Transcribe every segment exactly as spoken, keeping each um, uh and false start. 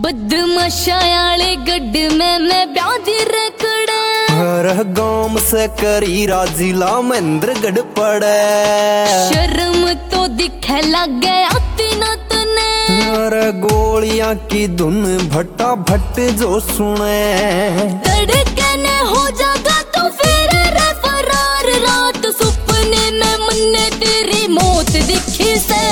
बदमाशा आले गड्ढ में मैं ब्याजी रखड़ा हर गांव से करी राजिला महेंद्रगढ़ पड़े शर्म तो दिखे लग गया तीना तने हर गोलियां की धुन भट्टा भट्ट जो सुने धड़कने हो जागा तो फिर रे फरार रात सुपने में मन्ने तेरी मौत दिखी से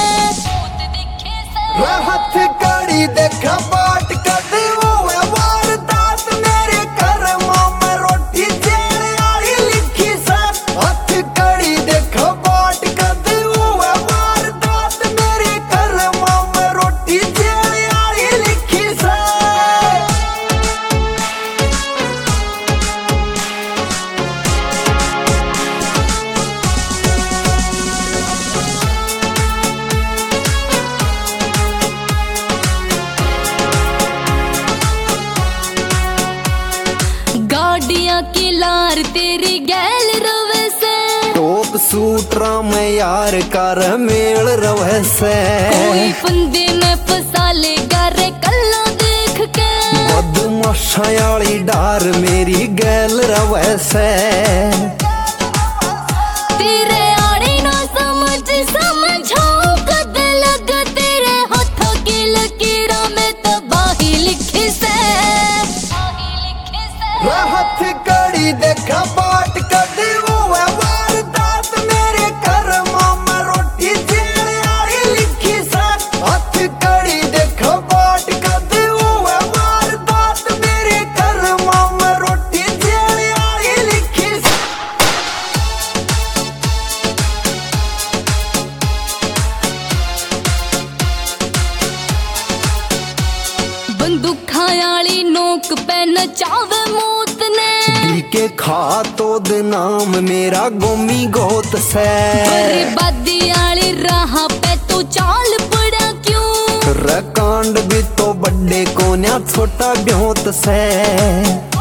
हथ कड़ी देखा बाट कदी हुए वारदात मेरे कर्मों में रोटी जेल आली लिखी से हथ कड़ी देखा बाट कदी हुए वारदात मेरे कर्मों में रोटी जेल आली लिखी से गाड़ियां की लार तेरी गैल रवे से टोप सूटरा में यार कर मेल रवे से कोई फंदे में फसा लेगा रे कल्ला देख के बदमाशा आली डार मेरी गैल रवे से तेरे आड़े ना समझ समझाओ कद लग तेरे हाथों की लकीरा में तबाही लिखी से हथ कड़ी देखा बाट कदी हुए वारदात मेरे कर्मों में रोटी जेल आली लिखी से हथ कड़ी देखा बाट कदी हुए वारदात मेरे कर्मों में रोटी जेल आली लिखी से बंदूखा आली नोक पे नचावे मौत ने के खा तो नाम मेरा गोमी गोत से बर्बादी आली राह पे तू चाल पड़ा क्यों रकांड भी तो बड़े कोन्या छोटा ब्योत से